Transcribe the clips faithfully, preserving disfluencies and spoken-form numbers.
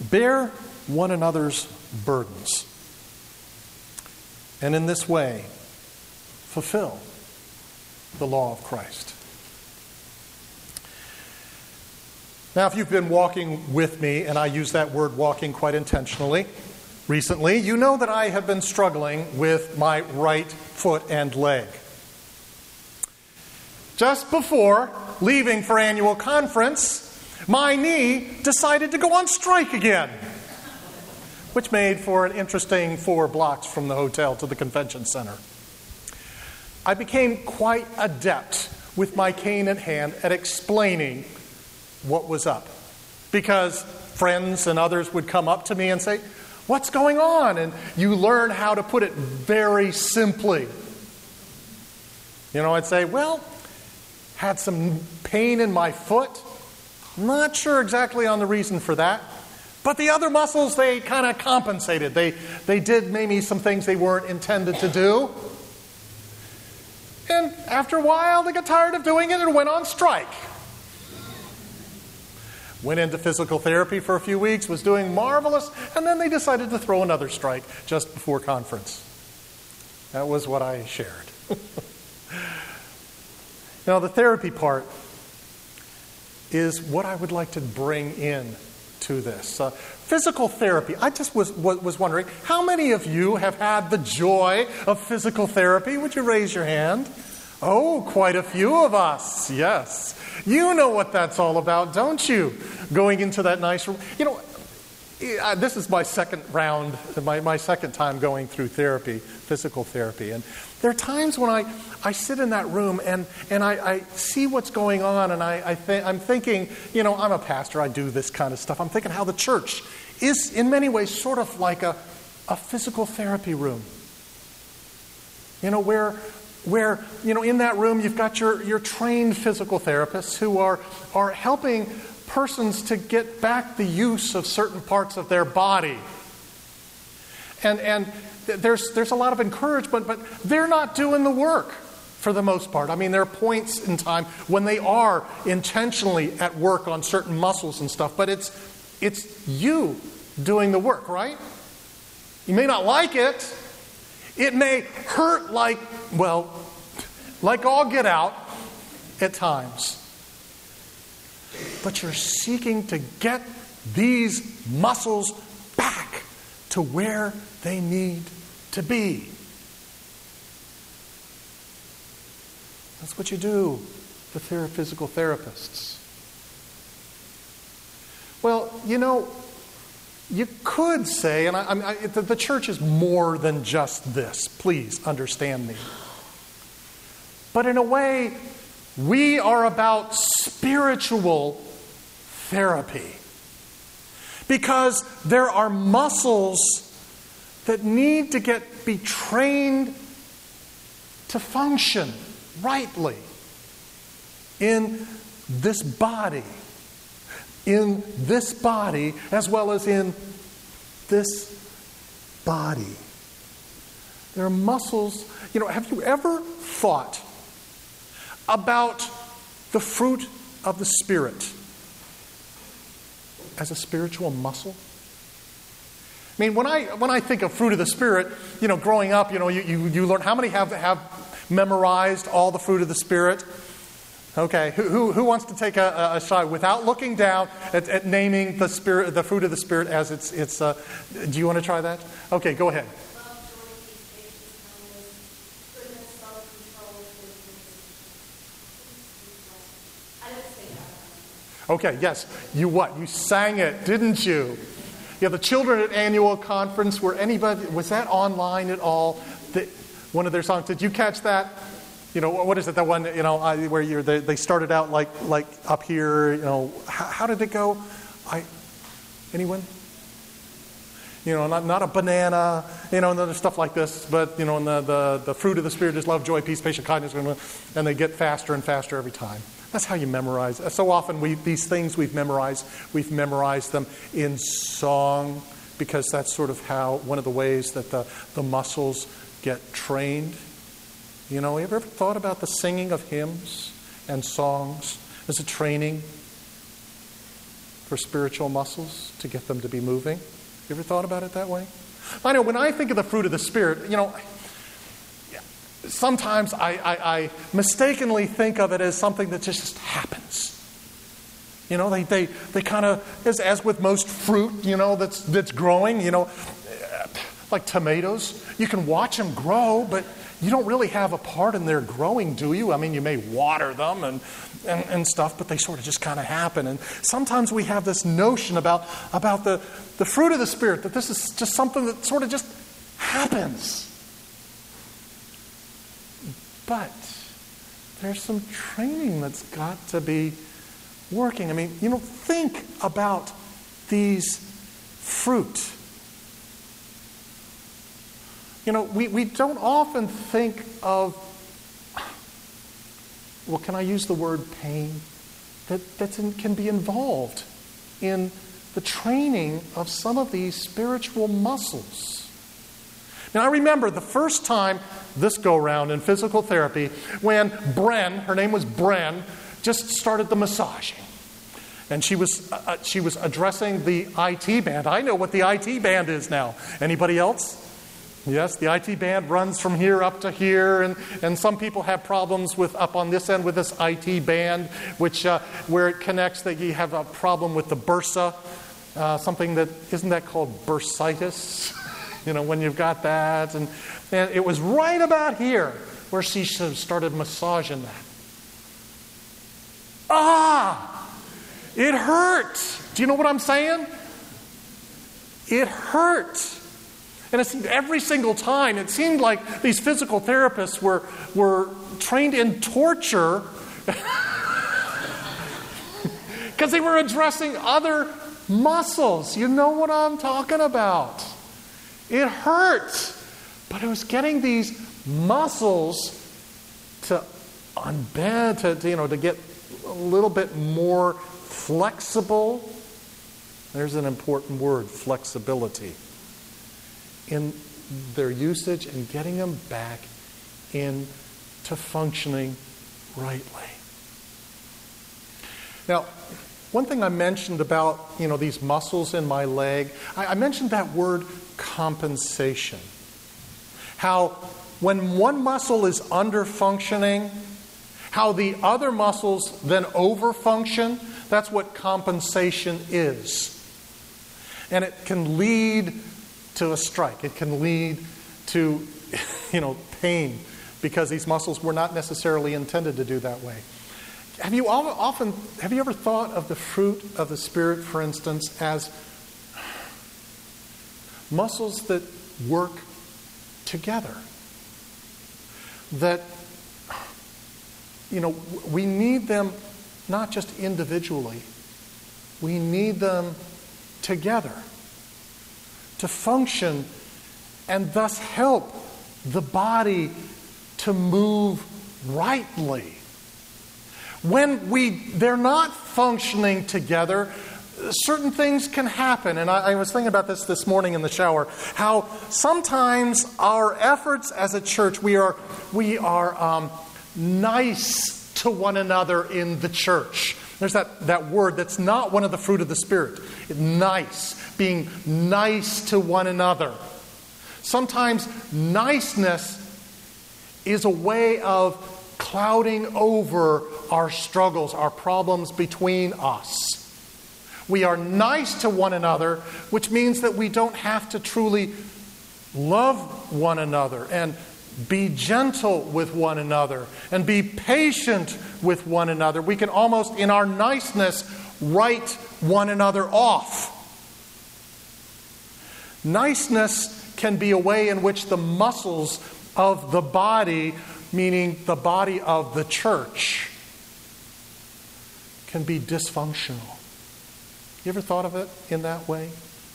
bear one another's burdens, and in this way fulfill the law of Christ. Now, if you've been walking with me, and I use that word walking quite intentionally recently, you know that I have been struggling with my right foot and leg. Just before leaving for annual conference, my knee decided to go on strike again, which made for an interesting four blocks from the hotel to the convention center. I became quite adept with my cane in hand at explaining what was up, because friends and others would come up to me and say, "What's going on?" And you learn how to put it very simply. You know, I'd say, well, had some pain in my foot. Not sure exactly on the reason for that. But the other muscles, they kind of compensated. They, they did maybe some things they weren't intended to do. And after a while, they got tired of doing it and went on strike. Went into physical therapy for a few weeks, was doing marvelous, and then they decided to throw another strike just before conference. That was what I shared. Now, the therapy part is what I would like to bring in to this. Uh, physical therapy. I just was, was was wondering, how many of you have had the joy of physical therapy? Would you raise your hand? Oh, quite a few of us. Yes. You know what that's all about, don't you? Going into that nice room. You know, this is my second round, my, my second time going through therapy, physical therapy. And there are times when I, I sit in that room and, and I, I see what's going on, and I, I th- I'm thinking, you know, I'm a pastor, I do this kind of stuff. I'm thinking how the church is in many ways sort of like a, a physical therapy room. You know, where, where, you know, in that room you've got your, your trained physical therapists who are, are helping persons to get back the use of certain parts of their body. And and there's there's a lot of encouragement, but they're not doing the work for the most part. I mean, there are points in time when they are intentionally at work on certain muscles and stuff, but it's it's you doing the work, right? You may not like it. It may hurt like, well, like all get out at times. But you're seeking to get these muscles back to where they need to be. That's what you do with thera- physical therapists. Well, you know, you could say, and I, I, I, the, the church is more than just this. Please understand me. But in a way, we are about spiritual therapy. Because there are muscles that need to get be trained to function rightly in this body. In this body as well as in this body. There are muscles. You know, have you ever thought about the fruit of the Spirit as a spiritual muscle? I mean, when I when I think of fruit of the Spirit, you know, growing up, you know, you, you, you learn, how many have, have memorized all the fruit of the Spirit? Okay, who who, who wants to take a, a shot without looking down at, at naming the spirit, the fruit of the Spirit as it's it's? Uh, do you want to try that? Okay, go ahead. Okay, yes. You what? You sang it, didn't you? Yeah, the children at annual conference, were anybody, was that online at all? The, one of their songs, did you catch that? You know, what is it, that one, you know, I, where you're, they, they started out like like up here, you know, how, how did it go? I, anyone? You know, not not a banana, you know, and other stuff like this, but, you know, and the, the, the fruit of the Spirit is love, joy, peace, patience, kindness, and they get faster and faster every time. That's how you memorize. So often we these things we've memorized, we've memorized them in song, because that's sort of how, one of the ways that the, the muscles get trained. You know, have you ever thought about the singing of hymns and songs as a training? for spiritual muscles to get them to be moving? You ever thought about it that way? I know when I think of the fruit of the Spirit, you know, sometimes I, I, I mistakenly think of it as something that just happens. You know, they they, they kind of, as, as with most fruit, you know, that's that's growing, you know, like tomatoes, you can watch them grow, but you don't really have a part in their growing, do you? I mean, you may water them and, and, and stuff, but they sort of just kind of happen. And sometimes we have this notion about, about the, the fruit of the Spirit, that this is just something that sort of just happens. But there's some training that's got to be working. I mean, you know, think about these fruit. You know, we, we don't often think of, well, can I use the word pain? That, that can be involved in the training of some of these spiritual muscles. Now, I remember the first time this go-round in physical therapy when Bren, her name was Bren, just started the massaging. And she was uh, she was addressing the I T band. I know what the I T band is now. Anybody else? Yes, the I T band runs from here up to here, and, and some people have problems with up on this end with this I T band, which uh, where it connects, that you have a problem with the bursa, uh, something that, isn't that called bursitis? You know, when you've got that. And, and it was right about here where she started massaging that. Ah! It hurt! Do you know what I'm saying? It hurt. And it seemed every single time, it seemed like these physical therapists were, were trained in torture because they were addressing other muscles. You know what I'm talking about. It hurt. But it was getting these muscles to unbend, to, to, you know, to get a little bit more flexible. There's an important word, flexibility. In their usage and getting them back into functioning rightly. Now, one thing I mentioned about, you know, these muscles in my leg, I, I mentioned that word compensation. How when one muscle is under functioning, how the other muscles then over-function. That's what compensation is. And it can lead to a strike. It can lead to, you know, pain, because these muscles were not necessarily intended to do that way. Have you often, have you ever thought of the fruit of the Spirit, for instance, as muscles that work together? That, you know, we need them not just individually, we need them together to function and thus help the body to move rightly. When we they're not functioning together, certain things can happen. And I, I was thinking about this this morning in the shower, how sometimes our efforts as a church, we are we are um, nice to one another in the church. There's that, that word that's not one of the fruit of the Spirit. Nice. Being nice to one another. Sometimes niceness is a way of clouding over our struggles, our problems between us. We are nice to one another, which means that we don't have to truly love one another and be gentle with one another and be patient with one another. We can almost, in our niceness, write one another off. Niceness can be a way in which the muscles of the body, meaning the body of the church, can be dysfunctional. You ever thought of it in that way?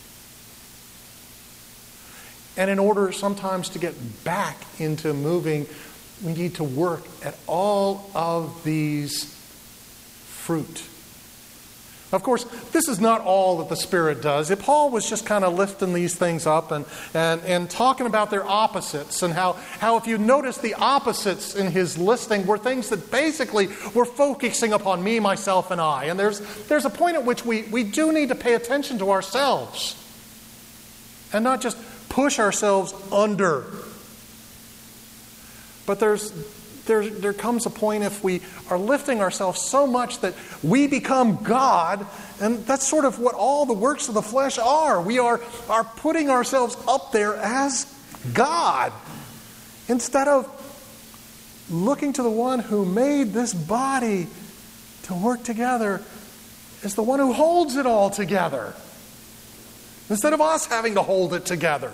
And in order sometimes to get back into moving, we need to work at all of these fruit. Of course, this is not all that the Spirit does. If Paul was just kind of lifting these things up and, and, and talking about their opposites, and how, how if you notice the opposites in his listing were things that basically were focusing upon me, myself, and I. And there's, there's a point at which we, we do need to pay attention to ourselves and not just push ourselves under. But there's There, there comes a point if we are lifting ourselves so much that we become God, and that's sort of what all the works of the flesh are. We are, are putting ourselves up there as God instead of looking to the one who made this body to work together as the one who holds it all together, instead of us having to hold it together.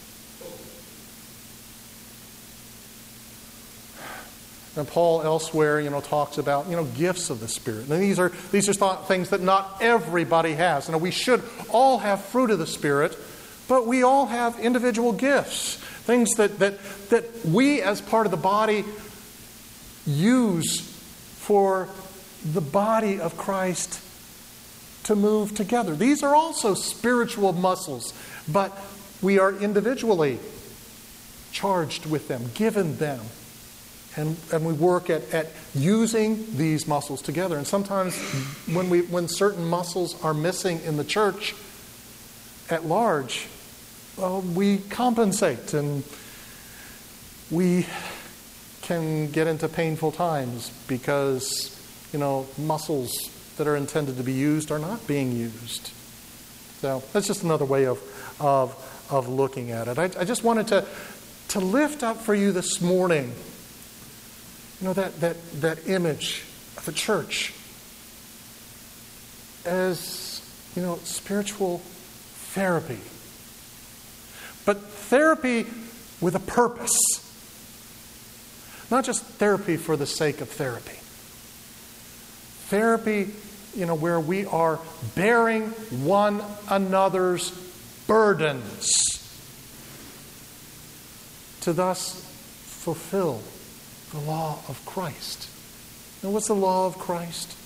And Paul elsewhere, you know, talks about, you know, gifts of the Spirit. And these are these are thought, things that not everybody has. You know, we should all have fruit of the Spirit, but we all have individual gifts, things that that that we as part of the body use for the body of Christ to move together. These are also spiritual muscles, but we are individually charged with them, given them. And, and we work at, at using these muscles together. And sometimes when we when certain muscles are missing in the church at large, well, we compensate, and we can get into painful times because, you know, muscles that are intended to be used are not being used. So that's just another way of of, of looking at it. I, I just wanted to, to lift up for you this morning, you know, that, that, that image of the church as, you know, spiritual therapy. But therapy with a purpose. Not just therapy for the sake of therapy. Therapy, you know, where we are bearing one another's burdens to thus fulfill the law of Christ. And what's the law of Christ?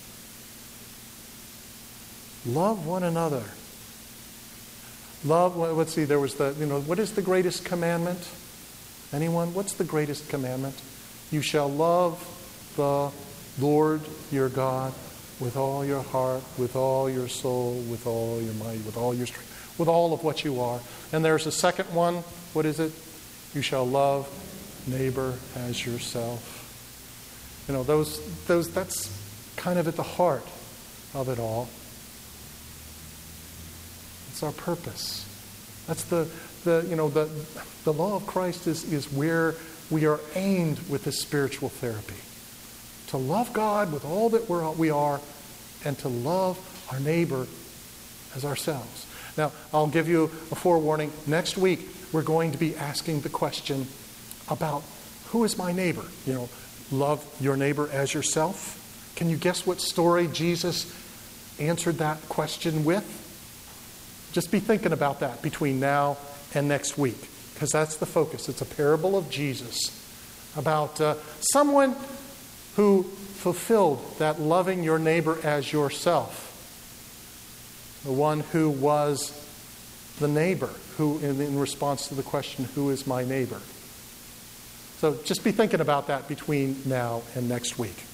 Love one another. Love, well, let's see, there was the, you know, what is the greatest commandment? Anyone? What's the greatest commandment? You shall love the Lord your God with all your heart, with all your soul, with all your might, with all your strength, with all of what you are. And there's a second one. What is it? You shall love neighbor as yourself. You know, those those that's kind of at the heart of it all. It's our purpose. That's the the you know the the law of Christ is is where we are aimed with this spiritual therapy. To love God with all that we're, we are, and to love our neighbor as ourselves. Now, I'll give you a forewarning. Next week, we're going to be asking the question about who is my neighbor? You know, love your neighbor as yourself. Can you guess what story Jesus answered that question with? Just be thinking about that between now and next week, because that's the focus. It's a parable of Jesus about uh, someone who fulfilled that loving your neighbor as yourself. The one who was the neighbor, who in, in response to the question, who is my neighbor? So just be thinking about that between now and next week.